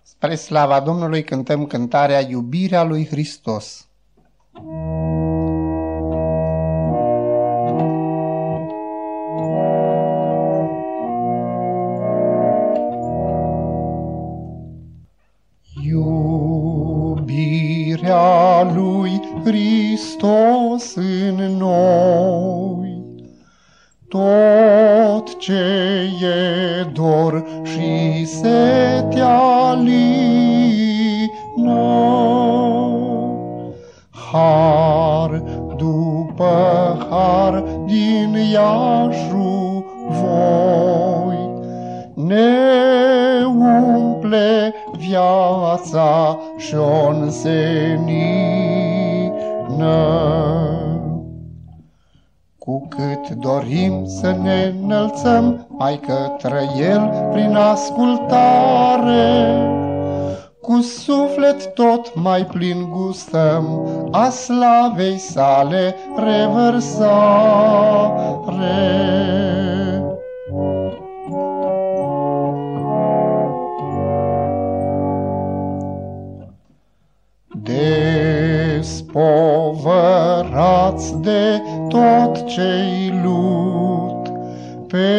Spre slava Domnului cântăm cântarea Iubirea lui Hristos. Iubirea lui Hristos în noi, tot ce e dor și setea lină, har după har din Iașu voi, ne umple viața și-o însenină. Cu cât dorim să ne înălțăm mai către El prin ascultare, cu suflet tot mai plin gustăm a slavei sale revărsare. Despovărați de tot ce-i lut, pe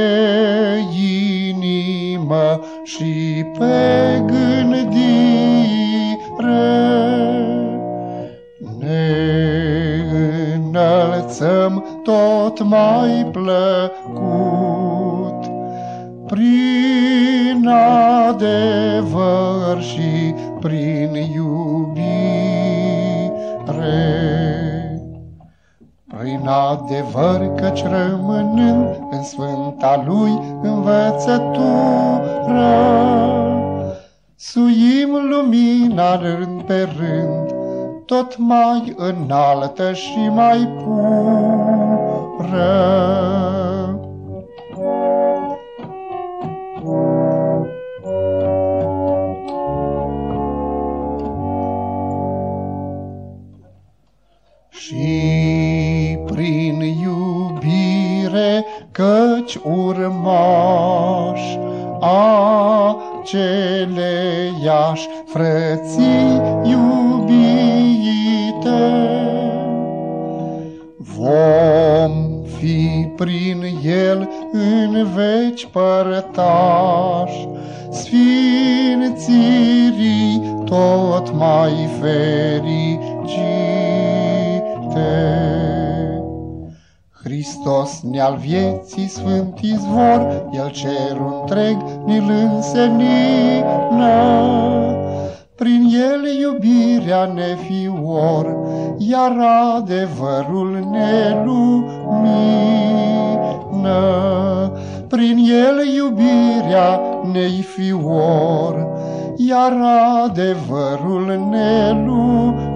inimă și pe gândire, ne înălțăm tot mai plăcut prin adevăr și prin iubire. Prin adevăr, căci rămânând în sfânta lui învățătură, suim lumina rând pe rând, tot mai înaltă și mai pură. Și prin iubire, căci urmaș aceleiași frății iubite, vom fi prin El în veci părtași, sfințirii tot mai fericite. Hristos ne-al vieții sfânt izvor, El cerul întreg ni-l însenină. Prin El iubirea ne fior, iar adevărul ne lumină. Prin El iubirea ne-i fior, iar adevărul ne lumină.